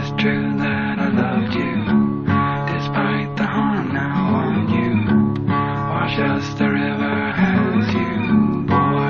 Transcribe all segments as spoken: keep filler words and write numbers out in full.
is true that I loved you, despite the harm now on you. Wash us the river has you, boy.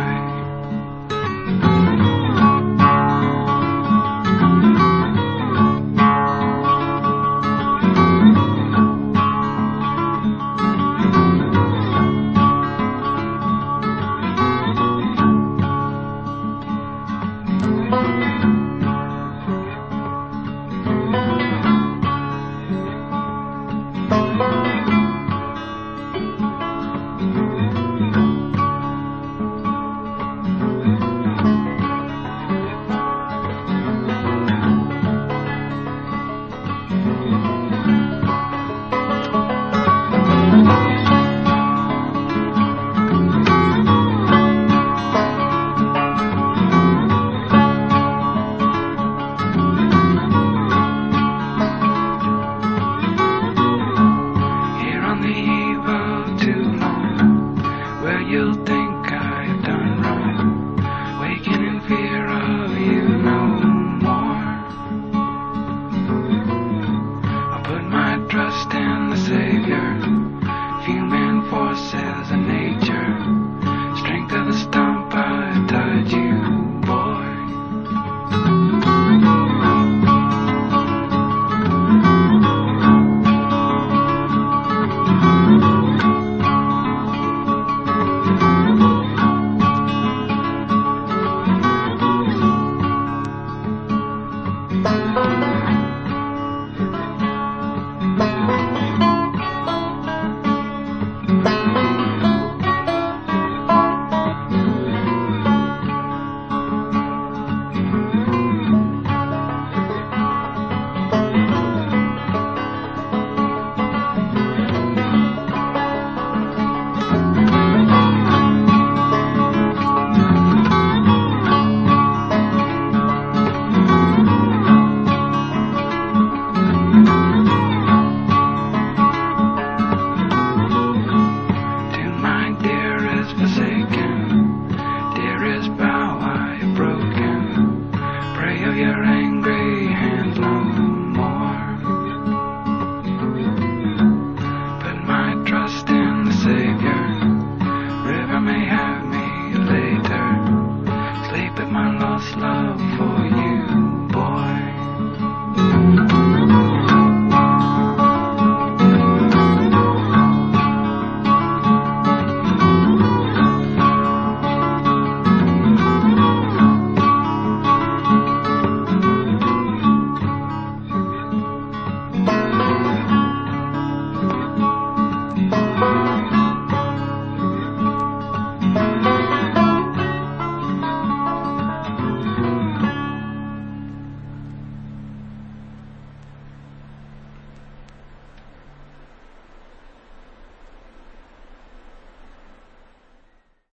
You'll think I've done wrong, waking in fear of you no more. I put my trust in the Savior, human forces and nature, strength of the stump I tied you, boy. Bye.